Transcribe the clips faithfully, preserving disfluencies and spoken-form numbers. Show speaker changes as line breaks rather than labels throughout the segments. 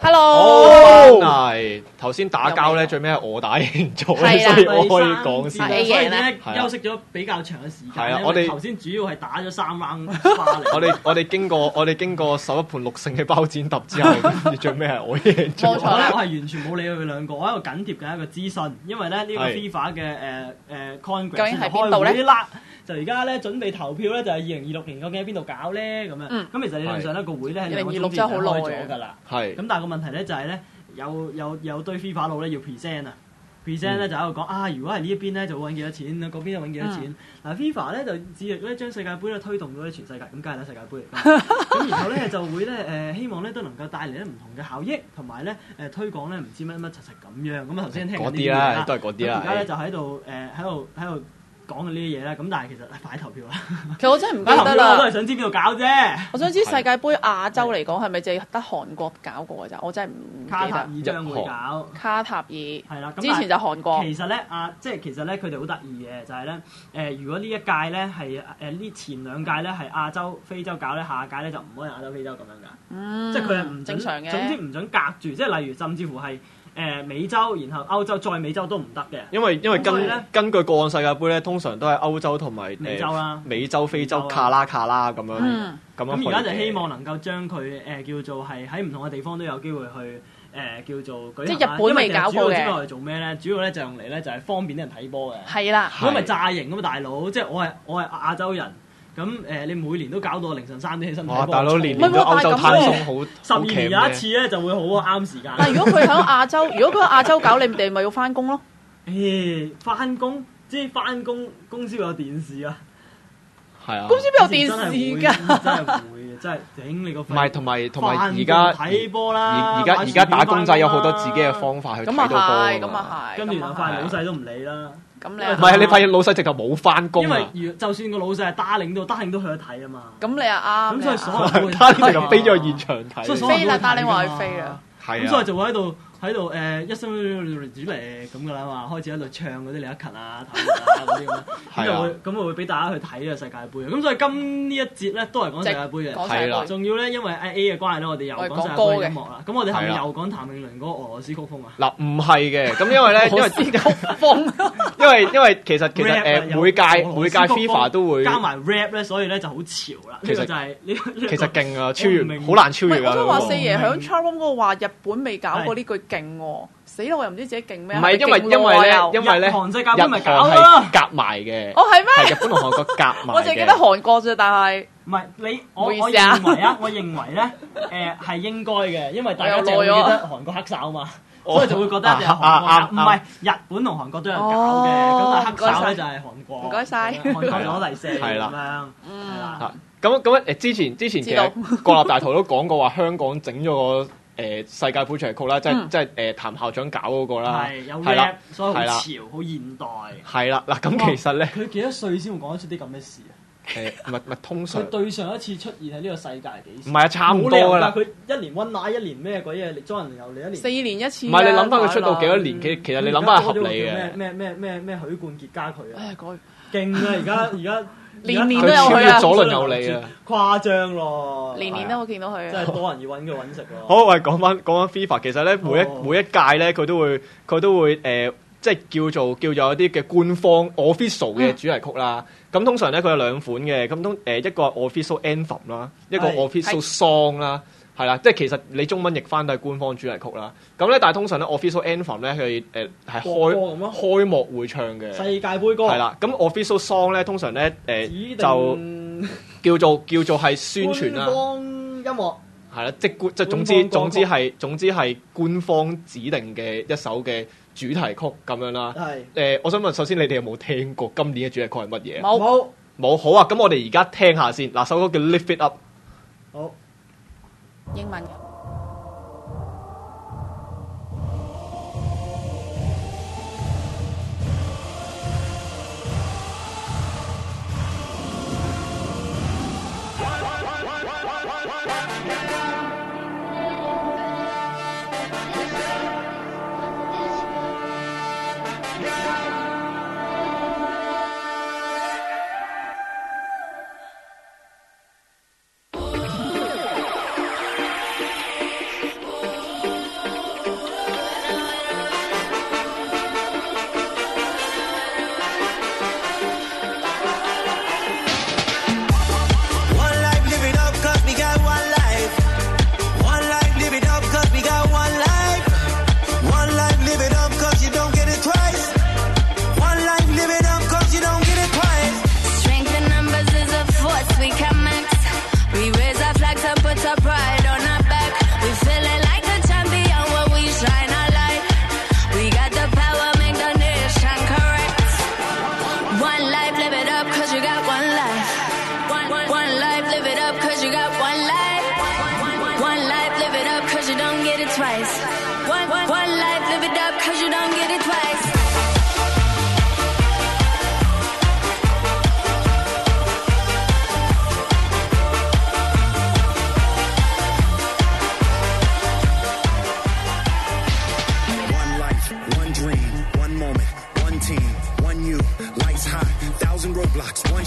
Hello，
係頭先打交咧，最尾係我打贏咗，所以我可以講先。
所以咧休息咗比較長嘅時間。係啊，
我哋
頭先主要係打咗三 round 花嚟。
我哋我哋經過我哋經過十一盤六勝嘅包剪揼之後，最尾係我贏咗。
冇錯咧，我係完全冇理佢兩個，我喺度緊貼緊一個資訊，因為咧呢個 FIFA 嘅誒誒 Congress
究竟係邊度咧？
就而家咧準備投票咧，就係二零二六年究竟喺邊度搞咧咁樣。咁、嗯、其實理論上咧個會咧係兩個鐘之前開咗㗎啦。係。咁但係個問題咧就係咧有有有堆 FIFA 佬咧要 present 啊 ，present 咧就喺度講啊，如果係呢一邊咧就會揾幾多錢，嗰邊又揾幾多錢。嗱、嗯、FIFA 咧就致力咧將世界盃咧推動到咧全世界，咁梗係啦世界盃嚟。咁然後咧就會咧誒、呃、希望咧都能夠帶嚟咧唔同嘅效益，同埋咧誒推廣咧唔知乜乜柒柒咁樣。咁啊頭先聽緊呢啲啦，
都係嗰啲啦。
而家咧就喺度誒喺度喺度。講嘅呢啲嘢啦，咁但係其實快投票啦。
其實我真係唔記得啦，
我都係想知邊度搞啫。
我想知世界盃亞洲嚟講係咪淨係得韓國搞過㗎咋？我真係唔記得。
卡塔爾將會搞。卡
塔爾
係啦，
之前就韓國。
其實咧啊，即係其實咧佢哋好得意嘅，就係咧誒，如果呢一屆咧係誒呢前兩屆咧係亞洲、非洲搞咧，下屆咧就唔可以亞洲、非洲咁樣㗎。嗯。即係佢係唔
正常嘅。
總之唔準隔住，即係例如甚至乎係。誒美洲，然後歐洲，再美洲都唔得嘅。
因為因為根根據過往世界盃咧，通常都係歐洲同埋
美洲啦、
美洲、非洲卡拉卡拉咁樣。
嗯。咁而家就希望能夠將佢誒叫做係喺唔同嘅地方都有機會去誒叫做舉行。
即係日本未搞過嘅。
主要係做咩咧？主要咧就用嚟咧就係方便啲人睇波嘅。
係啦。
如果咪炸型咁嘛，大佬，即係我係我係亞洲人。咁誒，你每年都搞到凌晨三點起身睇波。
哇！大佬年年都歐洲攤鬆好，
十二年有一次咧就會好啱時間。
但係如果佢喺亞洲，如果佢喺亞洲搞，你哋咪要翻工咯？
誒，翻工即係翻工，公司會有電視啊。
係啊。
公司邊有電視㗎？
真係會嘅，真係整你個。唔
係同埋同埋而家
睇波啦。
而家而家打工仔有好多自己嘅方法去睇到波。咁
啊係，咁啊係。
跟住就發現老細都唔理啦。
咁你
唔係你發現老細直頭冇翻工啊？
因為就算個老細係打領都打領都去咗睇啊嘛。
咁你啊啱。
咁所以所有
打領就飛咗去現場睇。
飛啦，打領話去飛啊。
係啊。
咁所以就會喺度喺度誒一聲主嚟咁噶啦嘛，開始喺度唱嗰啲李克勤啊、譚詠麟啊嗰啲咁樣。咁就會咁會俾大家去睇呢個世界盃啊。咁所以今呢一節咧都係講世界盃嘅。
係啦。
仲要咧，因為 A 嘅關係咧，我哋又講世界盃音樂啦。咁我哋係咪又講譚詠麟嗰個俄羅斯曲風啊？
嗱，唔係嘅。咁因為咧，因為
曲風。
因為因為其實其實誒每屆每屆 FIFA 都會
加埋 rap 咧，所以咧就好潮啦。呢個就係呢個。
其實勁啊，超越好難超越㗎。
我想話四爺響 Chatroom 嗰個話日本未搞過呢句勁喎，死啦！我又唔知自己勁咩。
唔係因為因為咧，因為咧，
日韓世界盃咪搞咯，
係夾埋嘅。
哦，係咩？
係日本同韓國夾埋嘅。
我淨係記得韓國啫，但係
唔係你我我認為啊，我認為咧誒係應該嘅，因為大家淨係記得韓國黑哨啊嘛。所以就會覺得一定係韓國，唔係日本同韓國都有搞嘅，咁但係黑哨咧就係韓國。
唔該晒，
韓國攞第四咁樣。
係啦，咁咁誒之前之前其實國立大圖都講過話香港整咗個誒世界盃主題曲啦，即係即係誒譚校長搞嗰個啦，
係有 rap，所以好潮，好現代。
係啦，嗱咁其實咧，
佢幾多歲先會講得出啲咁嘅事啊？
誒，唔係唔係通常。佢
對上一次出現喺呢個世界係幾時？
唔係啊，差唔多噶啦。
佢一年溫奶，一年咩鬼嘢？歷莊人又嚟一年。
四年一次。
唔係你諗翻佢出道幾多年？其其實你諗翻係合理嘅。
咩咩咩咩咩許冠傑加佢啊！
唉，改
勁啊！而家而家
年年都有
佢超越
佢
左鄰右里啊！
誇張咯！
年年都會見到佢啊！
真係多人要揾佢揾食咯。
好，喂，講翻講翻 FIFA，其實咧每一每一屆咧佢都會佢都會誒。即係叫做叫做一啲嘅官方 official 嘅主題曲啦。咁、嗯、通常咧佢有兩款嘅，咁通誒一個 official anthem 啦，一個 official song 啦，係啦。即係其實你中文譯翻都係官方主題曲啦。咁咧，但係通常咧 official anthem 咧佢誒係開開幕會唱嘅
世界盃歌。係啦，
咁 official song 咧通常咧誒、呃、就叫做叫做係宣傳啦。官
方音樂
係啦，即官即總之總之係總之係官方指定嘅一首嘅主題曲咁樣啦。係誒、呃，我想問，首先你哋有冇聽過今年嘅主題曲係乜嘢？
冇冇
冇。好啊，咁我哋而家聽下先。嗱，首歌叫 Lift It Up。
好，
英文。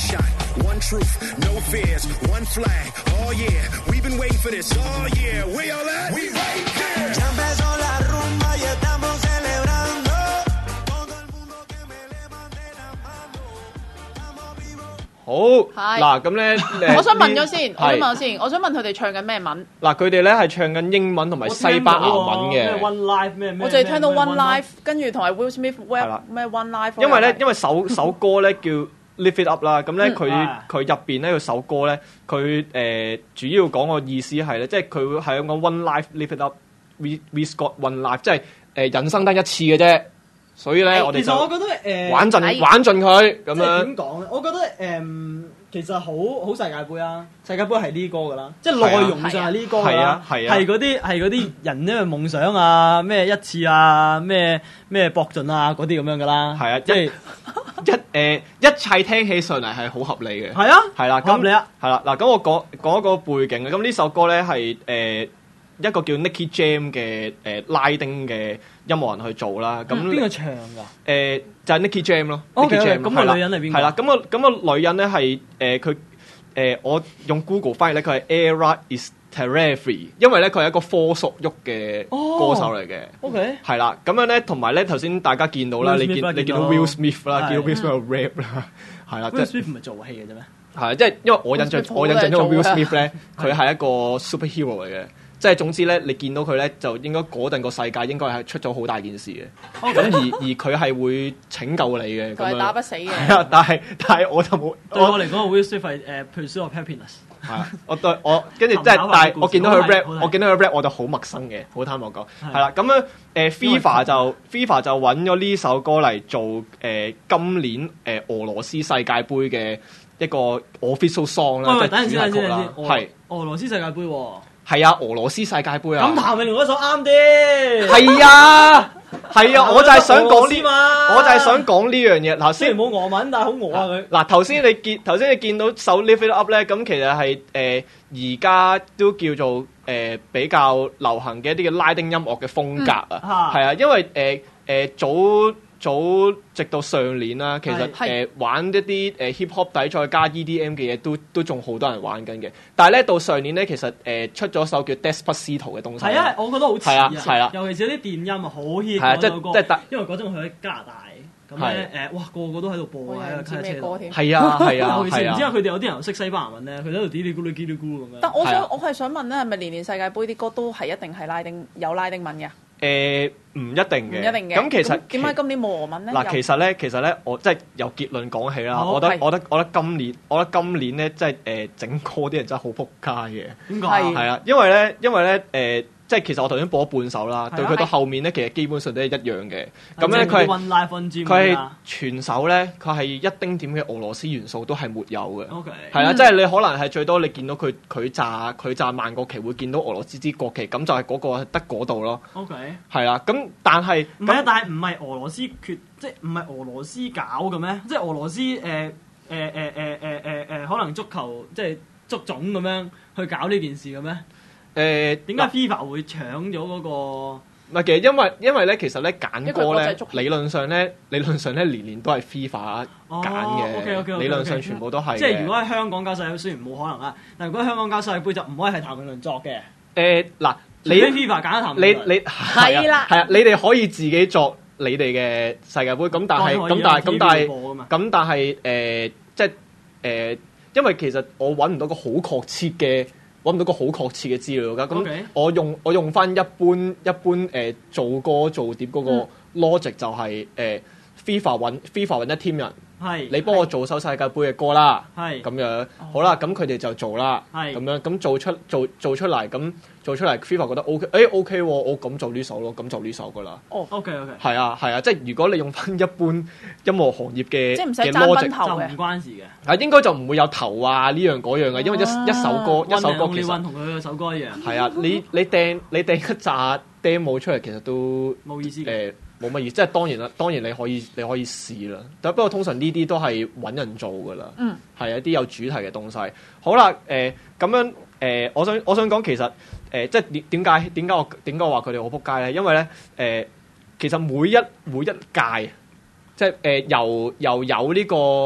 shot, one truth, no fears, one flag. Oh yeah, we've been waiting for this. Oh yeah, where y'all at? We right there. Ya empezó la rumba y estamos celebrando. Todo el mundo que me levante la mano. Estamos vivos.
好，嗱咁咧，
我想問咗先，我想問咗先，我想問佢哋唱緊咩文？
嗱，佢哋咧係唱緊英文同埋西班牙文嘅。
咩 One Life 咩咩？
我淨係聽到 One Life， 跟住同埋 Will Smith 咩 One Life。
因為咧，因為首首歌咧叫 Live It Up 啦，咁咧佢佢入邊咧佢首歌咧，佢誒主要講個意思係咧，即係佢係講 One Life Live It Up，We We Got One Life，即係誒人生得一次嘅啫。所以咧，我哋
其實我覺得誒
玩盡玩盡佢咁樣。
點講咧？我覺得誒其實好好世界盃啊！世界盃係呢歌噶啦，即係內容上係呢歌噶啦，係嗰啲係嗰啲人因為夢想啊，咩一次啊，咩咩搏盡啊嗰啲咁樣噶啦。
係啊，即係一誒一切聽起上嚟係好合理嘅。
係啊，
係啦，
合理啊。
係啦，嗱咁我講講一個背景啊。咁呢首歌咧係誒一個叫 Nicky Jam 嘅誒拉丁嘅音樂人去做啦。咁
邊個唱㗎？
誒就係 Nicky Jam 咯。
Nicky Jam 咁個女人係邊個？
係啦，咁個咁個女人咧係誒佢誒我用 Google 翻譯咧，佢係 Era Estefany，因為咧佢係一個科索沃嘅歌手嚟嘅。OK。係啦，咁樣咧同埋咧頭先大家見到啦，你見你見到 Will Smith 啦，見到 Will Smith 有 rap 啦，係啦。
Will Smith 唔係做戲嘅啫咩？
係，即係因為我印象我印象中 Will Smith 咧，佢係一個 superhero 嚟嘅。即係總之咧，你見到佢咧，就應該嗰陣個世界應該係出咗好大件事嘅。咁、okay. 而而佢係會拯救你嘅。佢係打不死嘅。係啊，但係但係我就冇。
對我嚟講，Will Smith 係誒 Pursuit of Happiness。係啊，
我對我跟住即係，但係我見到佢 rap， 我見到佢 rap 我就好陌生嘅，好坦白講。係啦，咁樣誒 FIFA 就 FIFA 就揾咗呢首歌嚟做誒、呃、今年誒、呃、俄羅斯世界盃嘅一個 official song 啦，即係主題曲啦。係
俄羅斯世界盃喎。
係啊，俄羅斯世界盃啊！
咁譚詠麟嗰首啱啲。
係啊，係啊，我就係想講呢，我就係想講呢樣嘢。頭先
冇俄文，但係好俄啊佢。
嗱，頭先你見頭先你見到首 Live It Up 咧，咁其實係誒而家都叫做誒、呃、比較流行嘅一啲嘅拉丁音樂嘅風格啊，係、嗯、啊，因為誒誒、呃呃、早。早直到上年啦，其實誒、呃、玩一啲誒 hip hop 底再加 E D M 嘅嘢都都仲好多人玩緊嘅。但係咧到上年咧，其實誒、呃、出咗首叫 Despacito 嘅東西。係啊，
我覺得好似
啊，係啊，
尤其是啲電音啊，好 hit
嗰首歌。即即
因為嗰陣佢喺加拿大，咁咧誒，哇個個都喺度播喺個卡車度。
係啊係啊，
尤其是唔知佢哋有啲人識西班牙文咧，佢喺度嘀哩咕嚕嘀哩咕嚕咁樣。
但我想我係想問咧，係咪年年世界盃啲歌都係一定係拉丁有拉丁文嘅？
誒唔一定嘅，
唔一定嘅。
咁其實
點解今年冇俄文咧？
嗱，其實咧，其實咧，我即係由結論講起啦。Oh, 我覺得，我覺得，我覺得今年，我覺得今年咧，即係誒整歌啲人真係好撲街嘅。
點解？
係啊，因為咧，因為咧，誒、呃。即係其實我頭先播咗半首啦，對佢到後面咧，其實基本上都係一樣嘅。咁咧佢係佢係全首咧，佢係一丁點嘅俄羅斯元素都係沒有嘅。
OK，
係啦，即係你可能係最多你見到佢佢炸佢炸萬國旗會見到俄羅斯支國旗，咁就係嗰個得嗰度咯。
OK，
係啦，咁但係
唔係啊？但係唔係俄羅斯決，即係唔係俄羅斯搞嘅咩？即係俄羅斯誒誒誒誒誒誒誒，可能足球即係足總咁樣去搞呢件事嘅咩？誒點解 FIFA 會搶咗嗰個？
唔係，其實因為因為咧，其實咧揀歌咧，理論上咧，理論上咧年年都係 FIFA 揀嘅。
OK OK OK。
理論上全部都係。
即係如果喺香港搞世界盃，雖然冇可能啦，但係如果喺香港搞世界盃就唔可以係譚詠麟作嘅。
誒嗱，你
FIFA 揀譚詠麟，
你你係啦，係啊，你哋可以自己作你哋嘅世界盃，咁但係咁但係咁但係咁但係誒，即係誒，因為其實我揾唔到個好確切嘅。揾唔到個好確切嘅資料㗎，咁
Okay.
我用我用翻一般一般誒、呃、做歌做碟嗰個 logic 就係、是、誒、呃、FIFA 揾 FIFA 揾一 team 人，
係
你幫我做首世界盃嘅歌啦，
係
咁樣好啦，咁佢哋就做啦，係咁樣咁做出做做出嚟咁做出嚟 FIFA 覺得 OK， 誒 OK 喎，我咁做呢首咯，咁做呢首㗎啦。
哦 OK OK，
係啊係啊，即係如果你用翻一般音樂行業嘅
即係唔使爭分頭嘅，
就唔關事嘅。
啊，應該就唔會有頭啊呢樣嗰樣嘅，因為一一首歌一首歌其實
同佢首歌一樣。
係啊，你你掟你掟一紮 demo 出嚟，其實都
冇意思嘅。誒
冇乜意思，即係當然啦，當然你可以你可以試啦。但不過通常呢啲都係揾人做㗎啦。嗯，係一啲有主題嘅東西。好啦，誒、呃、咁樣誒、呃，我想我想講其實誒、呃，即係點點解點解我點解話佢哋好撲街咧？因為咧誒、呃，其實每一每一屆即係誒、呃、由由有呢、這個。即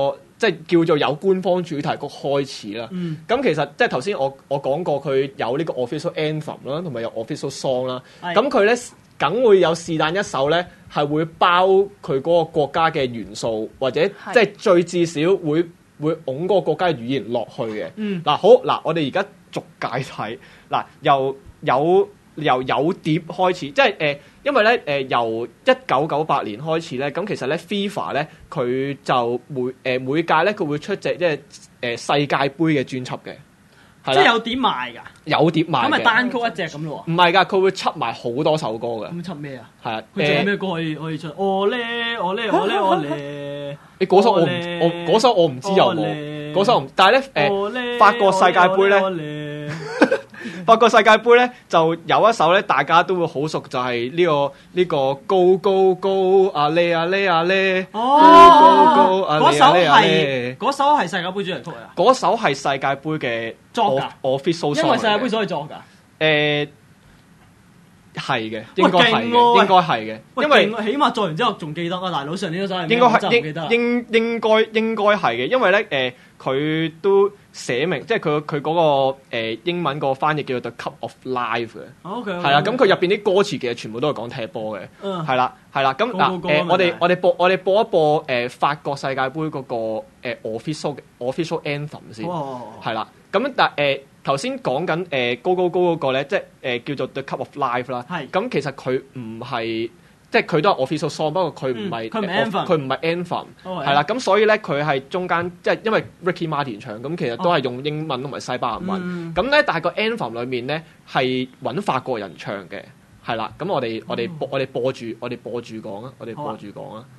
即係叫做有官方主題曲開始啦。咁、嗯、其實即係頭先我我講過佢有呢個 official anthem 啦，同埋有 official song 啦。咁佢咧梗會有是但一首咧係會包佢嗰個國家嘅元素，或者即係最至少會會擁嗰個國家嘅語言落去嘅。嗱、嗯、好嗱，我哋而家逐解睇嗱，由有由有碟開始，即係誒、呃，因為咧誒、呃、由一九九八年開始咧，咁其實咧 FIFA 咧佢就每誒、呃、每屆咧佢會出隻即係誒世界盃嘅專輯嘅，
即係有碟賣㗎，
有碟賣嘅，咁
咪單曲一隻咁咯喎？
唔係㗎，佢會出埋好多首歌㗎。
咁出咩啊？
係啊，
佢仲有咩歌可以可以出？我咧我咧我咧我咧，
你嗰首我唔我嗰首我唔知有冇，嗰首唔，但係咧誒法國世界盃咧。法國世界盃咧就有一首咧，大家都會好熟，就係、是、呢、這個呢、這個高高高阿咧阿咧阿咧，高高高阿咧阿咧阿咧。嗰首係世界盃主題曲啊！嗰首係世界盃嘅作㗎，official song。因為世界盃所以作㗎。誒、呃，係嘅，應該係嘅，應該係嘅。因為起碼作完之後仲記得啊，大佬上年嗰首係咩？應該係應應應該應該係嘅，因為咧誒，佢、呃、都。寫明即係佢佢嗰個、呃、英文個翻譯叫做 The Cup of Life 嘅，係啦，咁佢入邊啲歌詞其實全部都係講踢波嘅，係啦係啦，咁嗱誒我哋我哋播我哋播一播誒、呃、法國世界盃嗰、那個、呃、official official anthem 先，係啦，咁但誒頭先講緊誒高高高嗰個咧，即係誒、呃、叫做 The Cup of Life 啦，咁其實佢唔係。即係佢都係 official song，不過佢唔係佢唔係 anthem，係啦，咁所以咧佢係中間即係因為 Ricky Martin 唱，咁其實都係用英文同埋西班牙文，咁咧、嗯、但係個 anthem 裏面咧係揾法國人唱嘅，係啦，咁我哋、嗯、我哋播我哋播住我哋播住講啊，我哋播住講啊，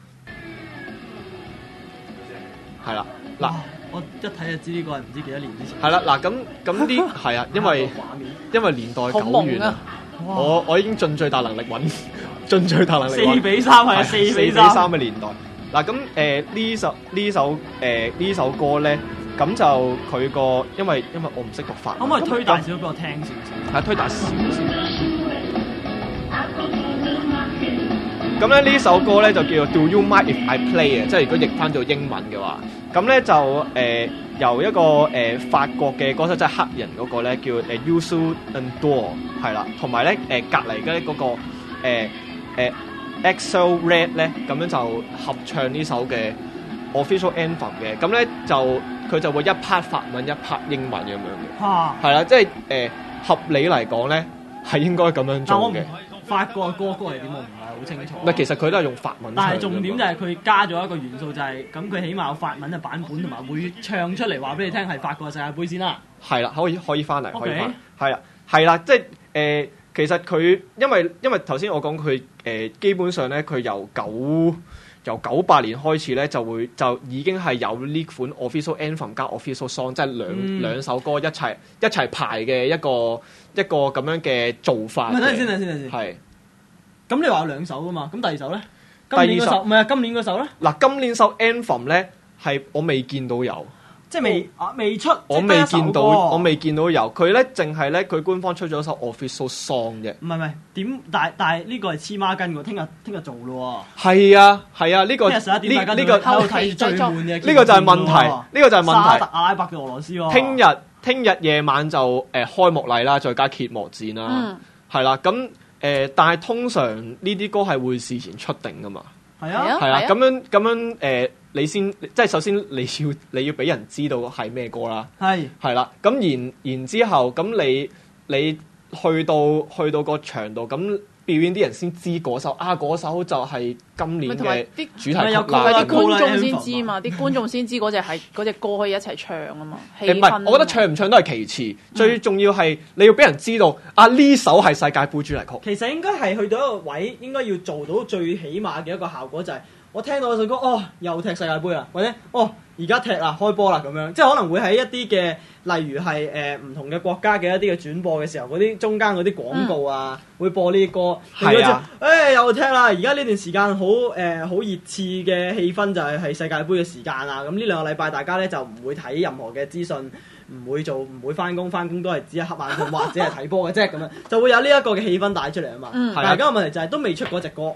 係啦，嗱，
我一睇就知呢個係唔知幾多年之前，
係啦，嗱咁咁啲係啊，因為因為年代久遠啊，我我已經盡最大能力揾。盡最大能力
四比三係四比三
嘅年代嗱，咁誒呢首呢首誒呢首歌咧，咁就佢個因為因為我唔識讀法，
可唔可以推大少少俾我聽少少？
係推大少少。咁咧呢首歌咧就叫做 Do You Mind If I Play 啊，即係如果譯翻做英文嘅話，咁咧就誒、呃、由一個誒、呃、法國嘅歌手即係黑人嗰個咧叫誒 Youssou N'Dour 係啦，同埋咧誒隔離嘅嗰個誒。呃誒 X O Red 咧咁樣就合唱呢首嘅 official anthem 嘅，咁咧就佢就會一 part 法文一 part 英文咁樣嘅，係啦、啊，即係誒、呃、合理嚟講咧係應該咁樣做嘅。
法國嘅歌曲係點我唔係好清楚。
唔係其實佢都係用法文唱，
但係重點就係佢加咗一個元素，就係咁佢起碼有法文嘅版本，同埋會唱出嚟話俾你聽係法國嘅世界盃先啦。係啦，可以可以翻嚟，可以翻，係啦係啦，即係誒。呃其實佢因為因為頭先我講佢誒基本上咧，佢由九由九八年開始咧就會就已經係有呢款 official anthem 加 official song，即係兩、嗯、兩首歌一齊一齊排嘅一個一個咁樣嘅做法。等陣先，等陣先，等陣先。係。咁你話有兩首噶嘛？咁第二首咧？第二首唔係啊，今年嗰首咧？嗱，今年首 anthem 咧係我未見到有。即係未啊，未出，我未見到，我未見到有佢咧，淨係咧佢官方出咗首 official song 啫。唔係唔係，點？但係但係呢個係黐孖筋喎，聽日聽日做咯喎。係啊係啊，呢個呢呢個喺度睇最悶嘅，呢個就係問題，呢個就係問題。沙特阿拉伯嘅俄羅斯喎。聽日聽日夜晚就誒開幕禮啦，再加揭幕戰啦，係啦。咁誒，但係通常呢啲歌係會事前出定噶嘛。係啊係啊，咁樣咁樣誒。你先即係首先你要你要俾人知道係咩歌啦，係係啦，咁然然之後咁你你去到去到個場度咁表演啲人先知嗰首啊嗰首就係今年嘅主題曲啦，啲觀眾先知嘛，啲觀眾先知嗰隻係嗰隻歌可以一齊唱啊嘛，氣氛。唔係，我覺得唱唔唱都係其次，嗯、最重要係你要俾人知道啊呢首係世界盃主題曲。其實應該係去到一個位，應該要做到最起碼嘅一個效果就係、是。我聽到嗰首歌，哦，又踢世界盃啦，或者哦，而家踢啦，開波啦咁樣，即係可能會喺一啲嘅，例如係誒唔同嘅國家嘅一啲嘅轉播嘅時候，嗰啲中間嗰啲廣告啊，嗯、會播呢啲歌。係啊，誒、欸、又踢啦！而家呢段時間好誒好熱刺嘅氣氛就係係世界盃嘅時間啊！咁呢兩個禮拜大家咧就唔會睇任何嘅資訊，唔會做，唔會翻工，翻工都係只係瞌眼瞓或者係睇波嘅啫咁樣，就會有呢一個嘅氣氛帶出嚟啊嘛。嗯、但係而家個問題就係、是、都未出嗰隻歌。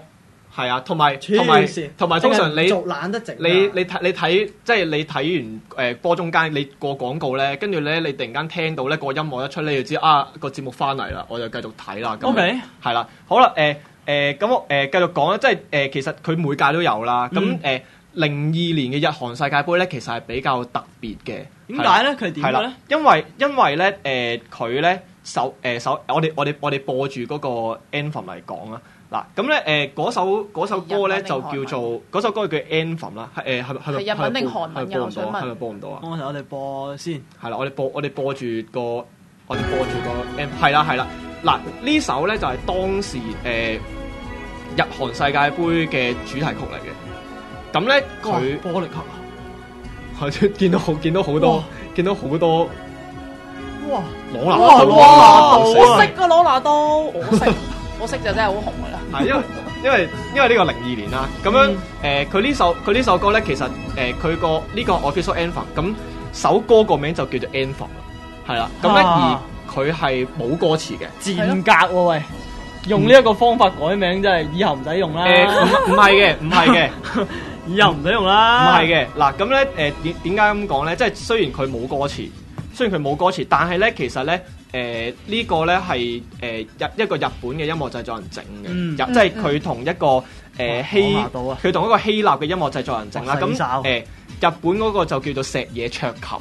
係啊，同埋同埋同埋通常你
懶得整，
你你睇你睇即係你睇完誒波中間你過廣告咧，跟住咧你突然間聽到咧個音樂一出咧，你就知啊個節目翻嚟啦，我就繼續睇啦。
O K，
係啦，好啦，誒誒咁我誒繼續講啦，即係誒其實佢每屆都有啦。咁誒零二年嘅日韓世界盃咧，其實係比較特別嘅。
點解咧？佢點嘅咧？
因為因為咧誒佢咧首誒首我哋我哋我哋播住嗰個 anthem 嚟講啦。嗱，咁咧誒嗰首嗰首歌咧就叫做嗰首歌叫 anthem 啦，係誒係咪係咪
係日文定韓文嘅？我想問，
係咪播唔到啊？
我我哋播先，
係啦，我哋播我哋播住個我哋播住個 anthem 係啦係啦。嗱呢首咧就係當時誒日韓世界盃嘅主題曲嚟嘅。咁咧佢
玻璃球，
係見到好見到好多見到好多
哇
朗拿
哇
度
哇，我識個朗拿度，我識。我識就真係好紅噶啦，
係因為因為因為呢個零二年啦，咁樣誒佢呢首佢呢首歌咧，其實誒佢個呢個 official anthem，咁首歌個名就叫做 anthem， 係啦，咁咧而佢係冇歌詞嘅，
賤格喎喂，用呢一個方法改名真係以後唔使用啦，
誒唔唔係嘅唔係嘅，
以後唔使用啦，
唔係嘅嗱，咁咧誒點點解咁講咧？即係雖然佢冇歌詞，雖然佢冇歌詞，但係咧其實咧。誒、呃這個、呢個咧係誒日一個日本嘅音樂製作人整嘅，嗯、即係佢同一個誒、呃、希佢同一個希臘嘅音樂製作人整啦。咁誒、呃、日本嗰個就叫做石野卓琴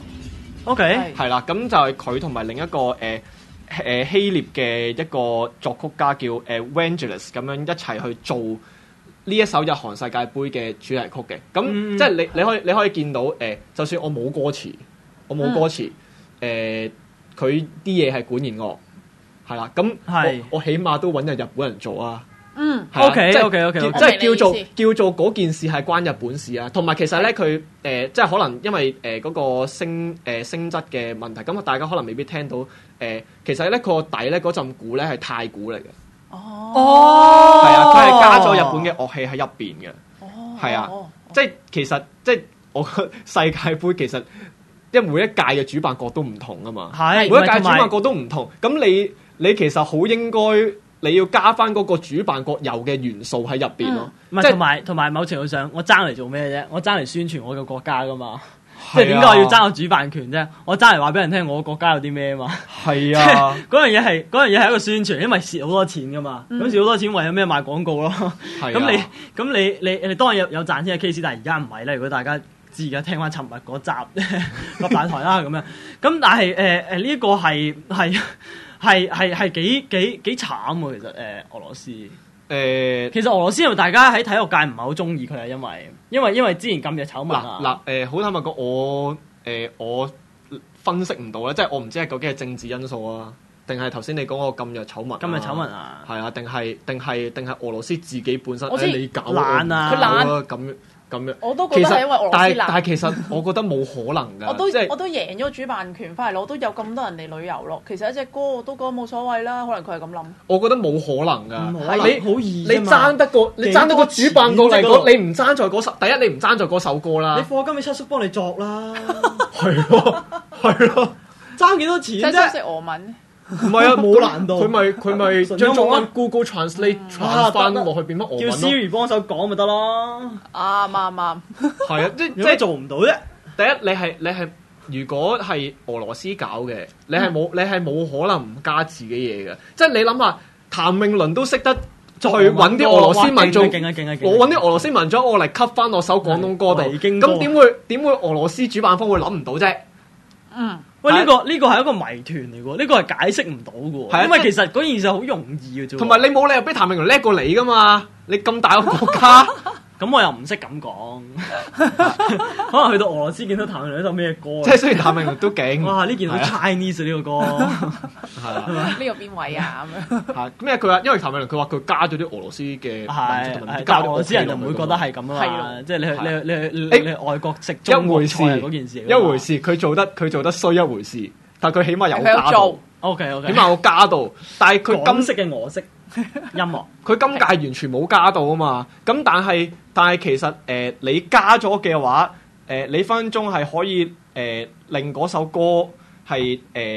，OK
係啦。咁就係佢同埋另一個誒誒、呃、希臘嘅一個作曲家叫誒 Vangelis 咁樣一齊去做呢一首日韓世界盃嘅主題曲嘅。咁、嗯、即係你你可以你可以見到誒、呃，就算我冇歌詞，我冇歌詞誒。嗯呃佢啲嘢係管弦樂，係啦，咁我我起碼都揾日日本人做啊。
嗯
，OK OK OK，
即係叫做叫做嗰件事係關日本事啊。同埋其實咧，佢誒、呃、即係可能因為誒嗰、呃那個聲誒、呃、聲質嘅問題，咁大家可能未必聽到誒、呃。其實咧，佢個底咧嗰陣鼓咧係太鼓嚟嘅。
哦，
係啊，佢係加咗日本嘅樂器喺入邊嘅。
哦，
係啊，即係其實即係我覺得世界盃其實。因為每一屆嘅主辦國都唔同啊嘛，
係
每一屆主辦國都唔同，咁你你其實好應該你要加翻嗰個主辦國有嘅元素喺入邊咯。
唔係同埋同埋某程度上，我爭嚟做咩啫？我爭嚟宣傳我嘅國家噶嘛，即係點解我要爭個主辦權啫？我爭嚟話俾人聽我個國家有啲咩啊嘛。係啊，嗰樣嘢係嗰樣嘢係一個宣傳，因為蝕好多錢噶嘛。咁蝕好多錢為咗咩賣廣告咯？咁你咁你你你當然有有賺錢嘅 case， 但係而家唔係咧。如果大家知而家聽翻尋日嗰集個大台啦咁樣，咁但係誒誒呢一個係係係係係幾幾幾慘喎，其實誒、呃、俄羅斯誒，呃、其實俄羅斯因為大家喺體育界唔係好中意佢啊，因為因為因為之前禁藥醜聞啊，
嗱誒好坦白講，我誒、呃、我分析唔到咧，即係我唔知係究竟係政治因素啊，定係頭先你講嗰個禁藥醜聞，
禁藥醜聞啊，
係啊，定係定係定係俄羅斯自己本身
我知、
哎、你搞
懶啊，
佢懶
咁。咁樣，
我都覺得係因為俄羅斯
但係但係其實我覺得冇可能㗎。
我都、
即係、
我都贏咗主辦權翻嚟攞，都有咁多人嚟旅遊咯。其實一隻歌我都覺得冇所謂啦，可能佢係咁諗。我覺得冇可能㗎，
你
好易，
你爭得過你爭得過主辦過嚟講，你唔爭在嗰首，第一你唔爭在嗰首歌啦。
你課金俾七叔幫你作啦，
係咯係咯，
爭幾多錢啫？
即係識俄文。
唔係啊，
冇難度。
佢咪佢咪將中文 Google Translate transfer 翻落去變乜俄文咯？
叫 Siri 幫手講咪得咯。
啱啱啱。
係啊，即即係做唔到啫。第一，你係你係如果係俄羅斯搞嘅，你係冇你係冇可能唔加自己嘢嘅。即係你諗下，譚詠麟都識得再揾啲俄羅斯民眾，我揾啲俄羅斯民眾我嚟吸翻落首廣東歌度。咁點會點會俄羅斯主辦方會諗唔到啫？嗯。
喂，呢、這個呢、這個係一個謎團嚟喎，呢、這個係解釋唔到嘅喎，啊、因為其實嗰件事好容易嘅啫。
同埋你冇理由俾譚詠麟叻過你噶嘛？你咁大個國家，
咁我又唔識咁講。可能去到俄羅斯見到譚詠麟呢首咩歌？
即係雖然譚詠麟都勁。
哇！呢件好 Chinese 呢、啊、個歌，
係啊，呢個邊位啊咁樣？
係咩？佢話因為譚詠麟佢話佢加咗啲俄羅斯嘅民族同埋加
俄羅斯人就唔會覺得係咁啊嘛。即係你你你你你外國食中國菜嗰件事，
一回事佢做得佢做得衰一回事，但係佢起碼有加到。
O K O K，
起碼有加到，但係佢
金色嘅俄式音樂，
佢今屆完全冇加到啊嘛。咁但係但係其實誒、呃、你加咗嘅話，誒、呃、你分分鐘係可以誒、呃、令嗰首歌係誒、呃、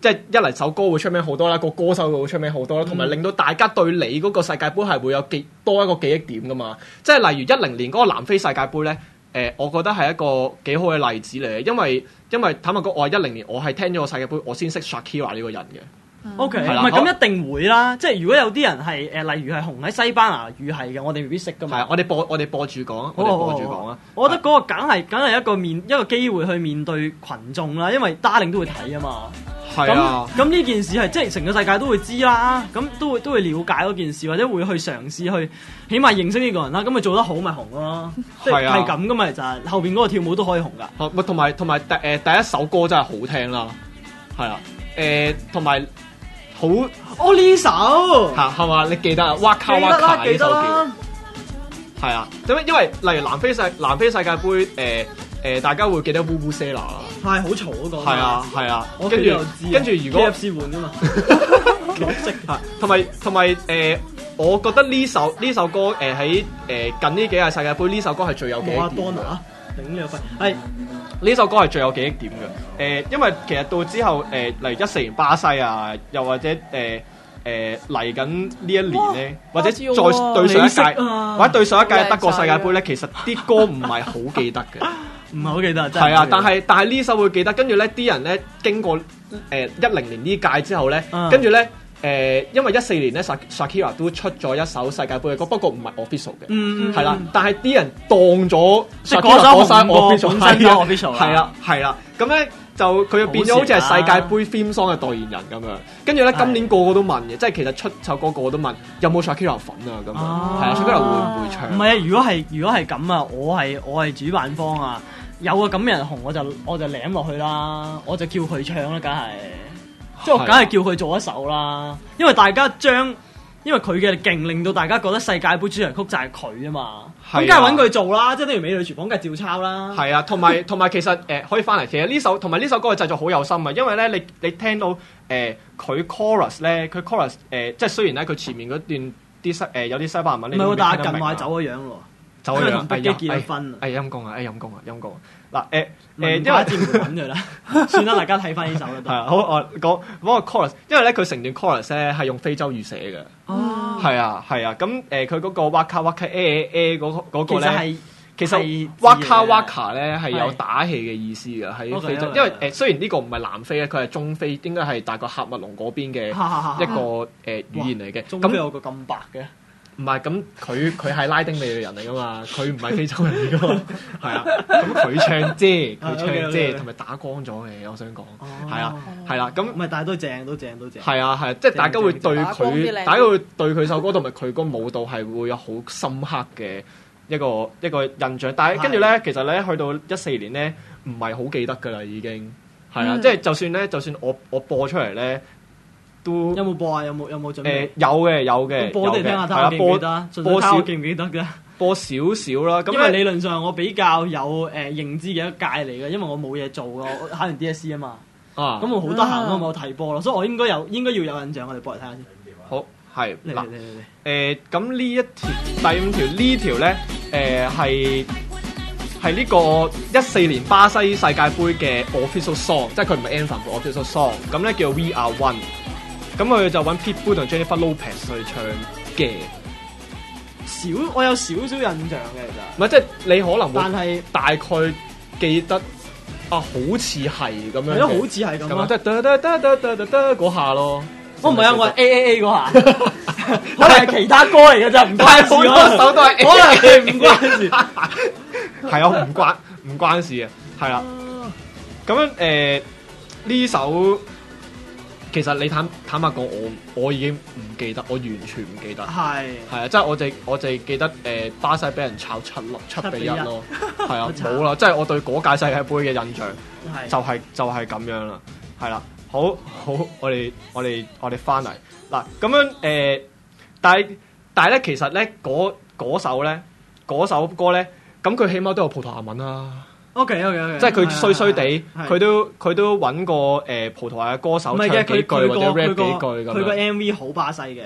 即係一嚟首歌會出名好多啦，個歌手會出名好多啦，同埋令到大家對你嗰個世界盃係會有記多一個記憶點噶嘛。即係例如一零年嗰個南非世界盃咧，誒、呃，我覺得係一個幾好嘅例子嚟嘅，因為因為坦白講，我係一零年我係聽咗個世界盃，我先識 Shakira 呢個人嘅。
O K，唔係咁一定會啦，即係如果有啲人係誒，例如係紅喺西班牙語系嘅，我哋未必識噶嘛。
係，我哋播我哋播住講，我哋播住講啊。
我覺得嗰個梗係梗係一個面一個機會去面對群眾啦，因為 Darling 都會睇啊嘛。
係啊。
咁咁呢件事係即係成個世界都會知啦，咁都會都會了解嗰件事，或者會去嘗試去起碼認識呢個人啦。咁佢做得好咪紅咯，即係係咁噶嘛。其實後邊嗰個跳舞都可以紅㗎。
同埋同埋第誒第一首歌真係好聽啦，係啊，誒同埋。好，
哦呢首
嚇係嘛？你記得啊？Waka Waka 呢首叫係啊，咁因為例如南非世南非世界盃誒誒、呃，大家會記得 Vuvuzela 啦，
係好嘈嗰個，
係啊係啊，
跟
住跟住如果
K F C 換㗎嘛，綠色
嚇，同埋同埋誒，我覺得呢首呢首歌誒喺誒近呢幾屆世界盃呢首歌係最有記憶點嘅。
頂你個肺！係
呢首歌係最有記憶點嘅，誒、呃，因為其實到之後，誒、呃，例如一四年巴西啊，又或者誒誒嚟緊呢一年咧，或者再對上一屆，啊、或者對上一屆德國世界盃咧，其實啲歌唔係好記得嘅，
唔係好記得，
係啊，但係但係呢首會記得，跟住咧啲人咧經過誒一零年呢屆之後咧，跟住咧。誒、呃，因為一四年咧，Shakira 都出咗一首世界盃嘅歌，不過唔係 official 嘅，嗯，係啦，但係啲人當咗 Shakira 嗰首 official， 係啦，係啦，咁咧就佢就變咗好似係世界盃 theme song 嘅代言人咁樣，跟住咧今年個個都問嘅，即係其實出首歌個個都問有冇 Shakira 粉啊咁樣，係啊 Shakira 會唔會唱？
唔係啊，如果係如果係咁啊，我係我係主辦方啊，有個咁嘅人紅，我就我就舐落去啦，我就叫佢唱啦，梗係。即係我梗係叫佢做一首啦，因為大家將，因為佢嘅勁令到大家覺得世界盃主題曲就係佢啊嘛，咁梗係揾佢做啦，即係等於美女廚房梗係照抄啦。
係啊，同埋同埋其實誒、呃、可以翻嚟，其實呢首同埋呢首歌嘅製作好有心啊，因為咧你你聽到誒佢、呃、chorus 咧，佢 chorus 誒、呃、即係雖然咧佢前面嗰段啲西誒有啲西班牙文，
唔係喎，但係近排走咗樣喎。
走咗樣，
同北基結咗婚，
哎陰公啊，哎陰公啊，陰公啊！嗱誒誒，
因為節目揾佢啦，算啦，大家睇翻呢首啦。
係啊，好我講講個 chorus，因為咧佢成段 chorus 咧係用非洲語寫嘅。哦，係啊係啊，咁誒佢嗰個 waka waka a a 嗰嗰個咧，其實 waka waka 咧係有打氣嘅意思嘅喺非洲，因為誒雖然呢個唔係南非咧，佢係中非，應該係大概喀麥隆嗰邊嘅一個誒語言嚟嘅。
中非有個咁白嘅。
唔係咁，佢佢係拉丁美裔人嚟噶嘛，佢唔係非洲人嚟噶嘛，係啊，咁佢唱啫，佢唱啫，同埋打光咗嘅，我想講，係啊，係啦，咁
唔係，但係都正，都正，都正，
係啊，係，即係大家會對佢，大家會對佢首歌同埋佢個舞蹈係會有好深刻嘅一個一個印象，但係跟住咧，其實咧去到一四年咧，唔係好記得㗎啦，已經係啊，即係就算咧，就算我我播出嚟咧。都
有冇播啊？有冇有冇準備？
誒有嘅有嘅，
播嚟聽下睇下記唔記得？播少記唔記得嘅？
播少少啦。
因為理論上我比較有誒認知嘅一屆嚟嘅，因為我冇嘢做嘅，我考完 D S C 啊嘛。啊！咁我好得閒咯，我睇波咯，所以我應該有應該要有印象。我哋播嚟睇下先。
好，係嗱誒，咁呢一條第五條呢條咧誒係係呢個一四年巴西世界盃嘅 official song， 即係佢唔係 anthem 嘅 official song， 咁咧叫 We Are One。咁佢就揾 Pitbull 同 Jennifer Lopez 去唱嘅，
少我有少少印象嘅其實。
唔係即係你可能會，
但係大
概記得啊，好似係咁樣。係
咯，好似係咁啊，
即係得得得得得得得嗰下咯。
我唔係啊，我係 A A A 嗰下，可能係其他歌嚟嘅啫，唔關事。好
多首都係 A A A，
可能係唔關事。
係啊，唔關唔關事嘅，係啦。咁樣誒呢首。其實你坦坦白講，我我已經唔記得，我完全唔記得。係係啊，即係我淨我淨係記得誒、呃、巴西俾人炒七六七比一咯。係啊，冇啦，即係我對嗰屆世界盃嘅印象就係、是、就係、是、咁樣啦。係啦，好好，我哋我哋我哋翻嚟嗱咁樣誒、呃，但係但係咧，其實咧嗰首咧嗰首歌咧，咁佢起碼都有葡萄牙文啦。
O K O K O K，
即係佢衰衰地，佢都佢都揾過誒葡萄牙嘅歌手唱幾句或者 rap 幾句咁樣。
佢個 M V 好巴西嘅，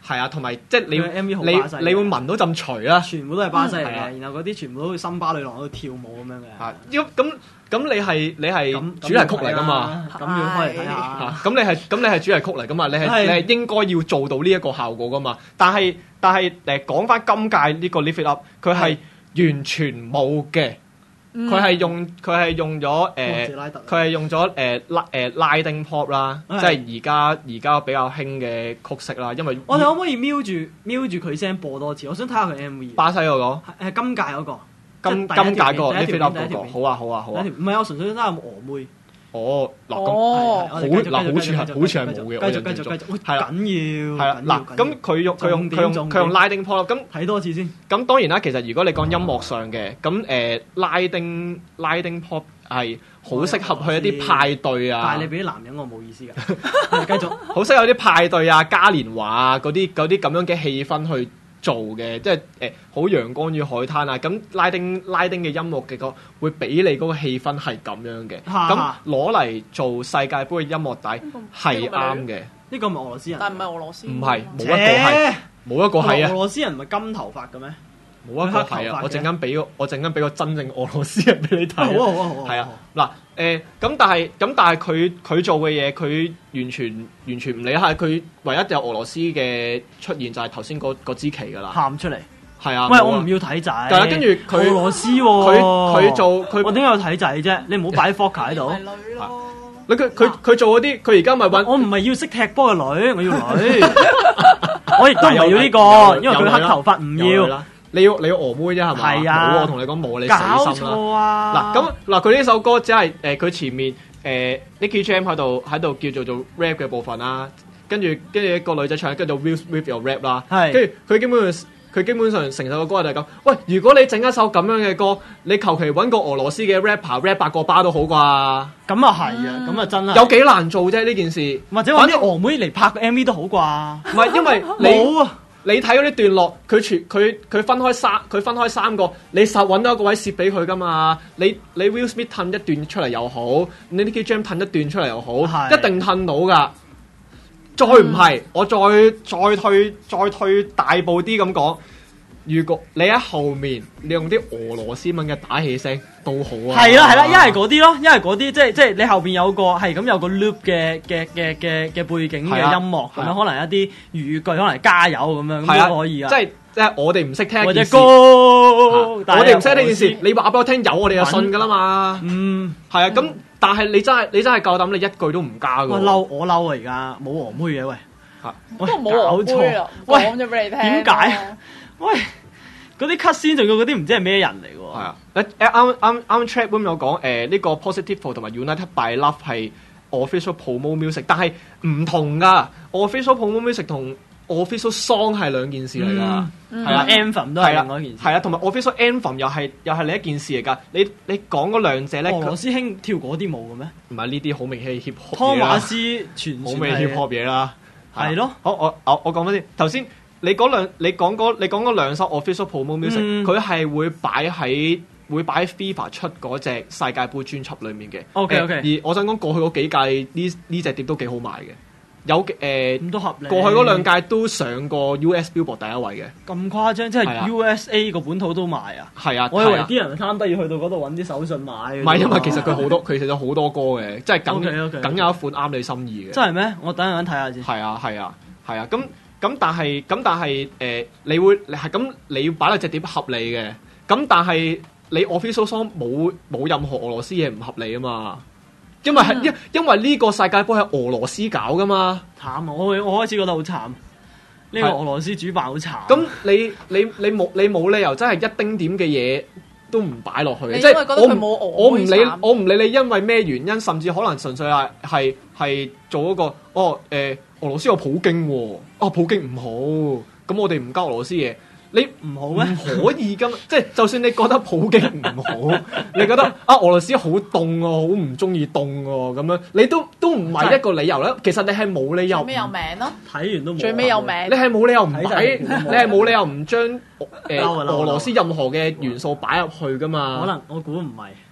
係啊，同埋即係你
M V 好
你
巴西，
你會聞到陣除啦，
全部都係巴西嚟嘅，
嗯、
然後嗰啲全部都好似森巴女郎喺度跳舞咁樣嘅。
啊，咁咁咁你係你係主題曲嚟㗎嘛？
咁要開嚟睇下。
咁你係咁你係主題曲嚟㗎嘛？你係你係應該要做到呢一個效果㗎嘛？但係但係誒講翻今屆呢個 Lift It Up，佢係完全冇嘅。佢係用佢係用咗誒，佢係用咗誒拉誒拉丁 pop 啦，即係而家而家比較興嘅曲式啦。因為
我哋可唔可以瞄住瞄住佢聲播多次？我想睇下佢 M V。
巴西嗰個
誒今屆嗰個，
今今屆嗰個 Lift It Up 嗰個，好啊好啊好啊。
唔係，我純粹睇下有冇俄妹。
哦，嗱咁好嗱，好似係好似係冇嘅，我印象中係啦，
緊要
係啦嗱，咁佢用佢用佢用佢用拉丁 pop 咁
睇多次先。
咁當然啦，其實如果你講音樂上嘅，咁誒拉丁拉丁 pop 係好適合去一啲派對啊。
但係你俾啲男人我冇意思㗎。繼續，
好適合啲派對啊、嘉年華啊嗰啲嗰啲咁樣嘅氣氛去做嘅，即係誒好陽光與海灘啊！咁拉丁拉丁嘅音樂嘅個會俾你嗰個氣氛係咁樣嘅，咁攞嚟做世界盃嘅音樂帶係啱嘅。
呢個唔係俄羅斯人，
但唔係俄羅斯。
唔係，冇一個係，冇一個係啊！
俄羅斯人唔係金頭髮嘅咩？
冇一個係啊！我陣間俾個我陣間俾個真正俄羅斯人俾你睇。
好啊好啊好啊！
係啊嗱誒咁，但係咁但係佢佢做嘅嘢，佢完全完全唔理係佢唯一有俄羅斯嘅出現就係頭先嗰嗰支旗㗎啦，
喊出嚟。
係啊！
喂，我唔要睇仔。
係啦，跟住佢
俄羅斯喎，
佢佢做佢，
我點解要睇仔啫？你唔好擺 Foca 喺度。
係女咯。
你佢佢佢做嗰啲，佢而家咪揾
我唔係要識踢波嘅女，我要女。我亦都唔係要呢個，因為佢黑頭髮唔要。
你要你要俄妹啫係咪？
係啊，
冇我同你講冇你死心啦。嗱咁嗱，佢呢首歌只係誒佢前面誒 Nicky Jam 喺度喺度叫做做 rap 嘅部分啦，跟住跟住一個女仔唱，跟住 Will Smith 又 rap 啦，跟住佢基本上佢基本上成首歌就係咁。喂，如果你整一首咁樣嘅歌，你求其揾個俄羅斯嘅 rapper rap 八個巴都好啩？
咁啊係啊，咁啊真係。
有幾難做啫呢件事？
或者揾啲俄妹嚟拍個 M V 都好啩？
唔係因為冇啊。你睇嗰啲段落，佢全佢佢分開三佢分開三個，你實揾到一個位攝俾佢噶嘛？你你 Will Smith 褪一段出嚟又好，你 Nicky Jam 褪一段出嚟又好，一定褪到噶。再唔係，我再再退再退大步啲咁講，如果你喺後面你用啲俄羅斯文嘅打氣聲都好啊。
係啦係啦，一係嗰啲咯，一係嗰啲即係即係你後邊有個係咁有個 loop 嘅嘅嘅嘅嘅背景嘅音樂咁樣，可能一啲語句，可能加油咁樣咁都可以啊。
即係即係我哋唔識聽
或者歌，
我哋唔識呢件事，你話俾我聽有，我哋就信噶啦嘛。嗯，係啊，咁但係你真係你真係夠膽，你一句都唔加噶。
我嬲我嬲啊！而家冇俄妹嘅喂，
都冇俄妹啊！講咗俾你聽，
點解？喂，嗰啲 cut 先，仲要嗰啲唔知係咩人嚟喎？
係啊，誒啱啱啱 chat room 有講誒呢個 Positive 同埋 United by Love 係 official promo music， 但係唔同噶 official promo music 同 official song 係兩件事嚟噶，係啊
anthem 都係另外一件事，
係啊，同埋 official anthem 又係又係另一件事嚟㗎。你你講嗰兩者咧，
俄羅斯興跳嗰啲舞嘅咩？
唔係呢啲好明顯係 hip hop
湯馬斯全
好明顯 hip hop 嘢啦，
係咯。
好，我我我講翻先，頭先。你嗰兩你講嗰你講嗰兩首 official promo music，佢係、嗯、會擺喺會擺喺 FIFA 出嗰隻世界盃專輯裡面嘅。
OK OK、呃。
而我想講過去嗰幾屆呢呢隻碟都幾好賣嘅，有誒。咁、呃、
都合理。
過去嗰兩屆都上過 U S Billboard 第一位嘅。
咁誇張，即係 U S A 個本土都賣啊？
係啊。
我以為啲人貪得要去到嗰度揾啲手信買。唔
係，因為其實佢好多，佢其實好多歌嘅，即係梗梗
okay, okay.
有一款啱你心意嘅。
真係咩？我等陣間睇下先。
係啊係啊係啊咁。咁但係，咁但係，誒、呃，你會係咁，你要擺落隻碟合理嘅。咁但係，你 official song 冇冇任何俄羅斯嘢唔合理啊嘛？因為係因、嗯、因為呢個世界盃係俄羅斯搞噶嘛。慘啊！
我我開始覺得好慘。呢、呢個俄羅斯主辦好慘。
咁你你你冇你冇理由真係一丁點嘅嘢都唔擺落去嘅。
即係我唔
我唔理我唔理你因為咩原因，甚至可能純粹係係係做一個哦誒。呃俄羅斯有普京喎，啊普京唔好，咁我哋唔交俄羅斯嘢，你唔好咩？唔可以噶，即係就算你覺得普京唔好，你覺得啊俄羅斯好凍啊，好唔中意凍喎，咁樣你都都唔係一個理由咧。其實你係冇理由。
最尾有名咯，
睇完都冇。最
尾有名，
你係冇理由唔擺，你係冇理由唔將誒俄羅斯任何嘅元素擺入去噶嘛？
可能我估唔係。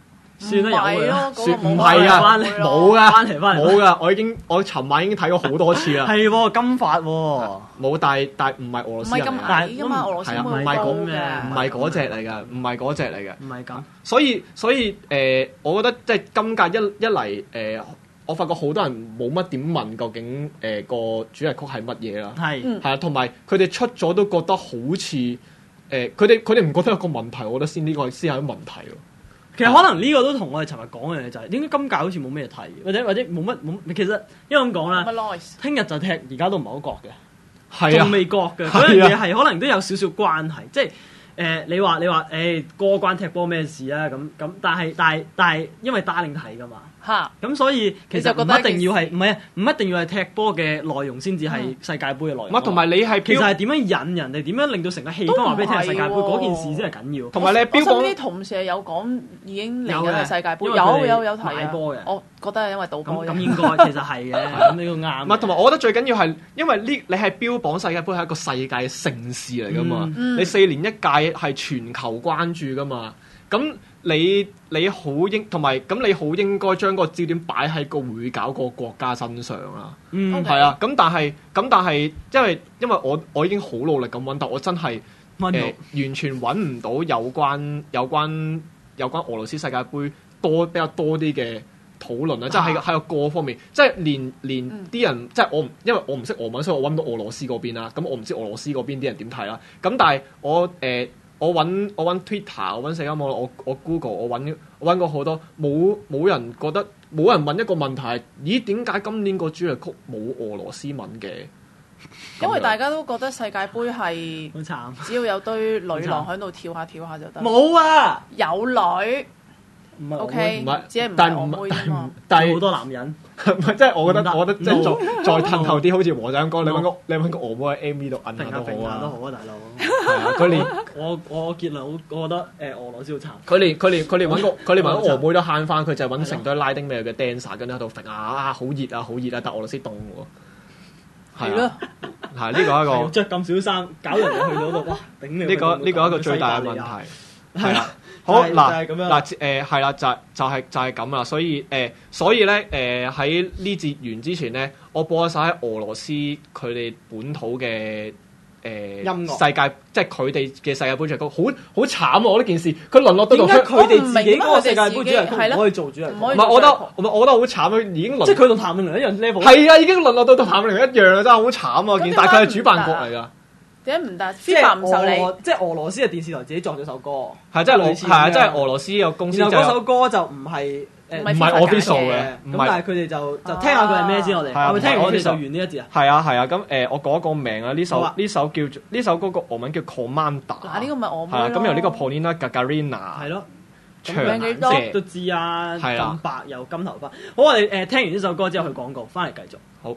算啦，有
咯，
算唔係啊，冇噶，
翻嚟翻嚟
冇噶，我已經我尋晚已經睇過好多次啦。
係喎，金髮喎，
冇，但係但係唔係俄羅斯人，
唔係咁矮噶嘛，俄羅斯妹
唔係咁嘅，唔係嗰隻嚟㗎，唔係嗰隻嚟嘅，
唔係咁。
所以所以誒，我覺得即係今屆一一嚟誒。我發覺好多人冇乜點問究竟誒個、呃、主題曲係乜嘢啦，係係啊，同埋佢哋出咗都覺得好似誒，佢哋佢哋唔覺得有個問題，我覺得先呢個先係問題喎。
其實可能呢個都同我哋尋日講嘅嘢就係點解今屆好似冇咩睇，或者或者冇乜冇，其實因為咁講啦，聽日就踢，而家都唔係好覺嘅，係啊，仲未覺嘅嗰樣嘢係可能都有少少關係，即係。誒、呃、你話你話誒、欸、過關踢波咩事啊？咁咁但係但係但係因為 Darling 睇㗎嘛嚇，咁所以其實唔一定要係唔係啊？唔一定要係踢波嘅內容先至係世界盃嘅內容。唔係同埋你係其實係點樣引人哋？點樣令到成個氣氛話俾你聽世界盃嗰件事先係緊要。同埋你標榜啲同事有講已經嚟緊係世界盃，有有有睇波嘅。我覺得係因為賭波。咁應該其實係嘅，咁呢個啱。唔係同埋我覺得最緊要係因為呢你係標榜世界盃係一個世界嘅盛事嚟㗎嘛，嗯、你四年一屆。係全球關注噶嘛？咁你你好應同埋咁你好應該將個焦點擺喺個會搞個國家身上啦。嗯，係啊。咁但係咁但係，因為因為我我已經好努力咁揾，但我真係誒、呃、完全揾唔到有關有關有關俄羅斯世界盃多比較多啲嘅討論啦。即係喺喺個方面，即係連連啲人、嗯、即係我因為我唔識俄文，所以我揾唔到俄羅斯嗰邊啦。咁我唔知俄羅斯嗰邊啲人點睇啦。咁但係我誒。呃我揾我揾 Twitter，我揾社交網絡，我我 Google，我揾我揾過好多，冇冇人覺得冇人問一個問題係，咦點解今年個主題曲冇俄羅斯文嘅？因為大家都覺得世界盃係好慘，只要有堆女郎喺度跳下跳下就得。冇啊，有女。O K， 只係唔係我妹啫嘛，但係好多男人，唔係即係我覺得，我覺得即係再再褪後啲，好似和尚哥，你揾個你揾個俄妹喺 M V 度摁下都好啊，都好啊，大佬。係啊，佢連我我結論，我覺得誒俄羅斯好慘。佢連佢連佢連揾個佢連揾個俄妹都慳翻，佢就係揾成堆拉丁美嘅 dancer 跟住喺度揈啊，好熱啊，好熱啊，但俄羅斯凍喎。係咯，係呢個一個著咁少衫，搞人哋去到度，哇！頂你！呢個呢個一個最大嘅問題係啦。好嗱嗱誒係啦，就就係就係咁啦，所以誒、呃、所以咧誒喺呢節完之前咧，我播咗曬喺俄羅斯佢哋本土嘅誒、呃、音樂世界，即係佢哋嘅世界盃主題曲，好好慘啊！我覺得件事，佢淪落到點解佢哋自己嗰個世界盃主題曲唔可以做主題曲？唔係，我覺得唔係，我覺得好慘啊！已經即係佢同譚詠麟一樣 level。係啊，已經淪落到同譚詠麟一樣啊！真係好慘啊！件，但係佢係主辦國嚟㗎。點解唔得？即係唔受理，即係俄羅斯嘅電視台自己作咗首歌，係即係類似係啊！即係俄羅斯有公司，然後嗰首歌就唔係誒唔係我 official 嘅，咁但係佢哋就就聽下佢係咩先，我哋係咪聽完我哋就完呢一節啊？係啊係啊，咁誒我講一個名啊，呢首呢首叫做呢首歌個俄文叫 Commander。嗱呢個咪俄文咯。係啊，咁由呢個 Polina Gagarina 係咯，長顏色都知啊，咁白又金頭髮。好，我哋誒聽完呢首歌之後去廣告，翻嚟繼續。好。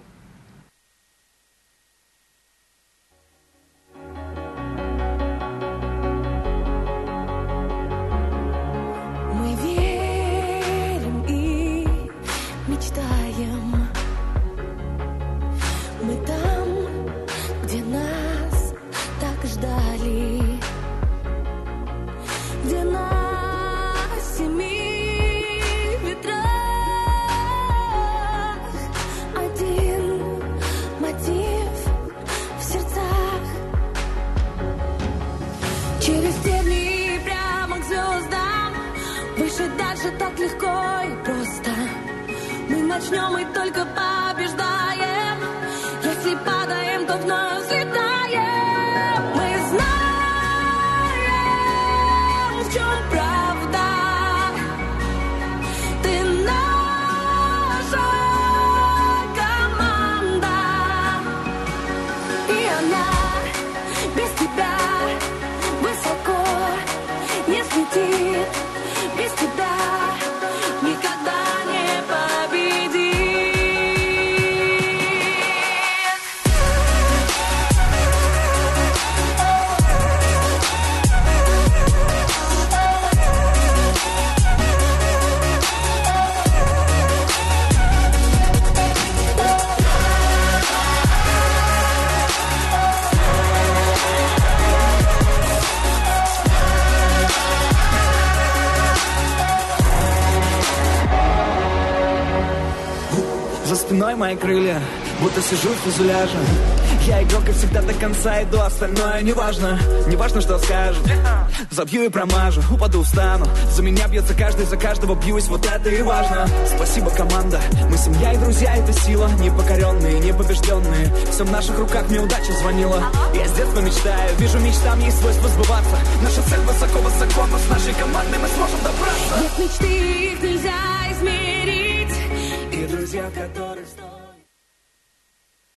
Так легко и просто мы начнем и только побеждаем. Если падаем, то вновь взлетаем. Мы знаем, в чем правда. Ты наша команда. И она без тебя высоко не взлетит. Без тебя никогда не победит.
за спиной мои крылья, будто сижу в фюзеляже. Я игрок, как всегда, до конца иду, остальное неважно. Неважно, что скажут. Забью и промажу, упаду, встану. За меня бьется каждый, за каждого бьюсь, вот это и важно. Спасибо, команда, мы семья и друзья, это сила. Непокоренные, непобежденные, все в наших руках, мне удача звонила. Я с детства мечтаю, вижу, мечтам есть свойство сбываться. Наша цель высоко-высоко, но с нашей командой мы сможем добраться.
Нет мечты, их нельзя измерить.
И друзья, которые стоят.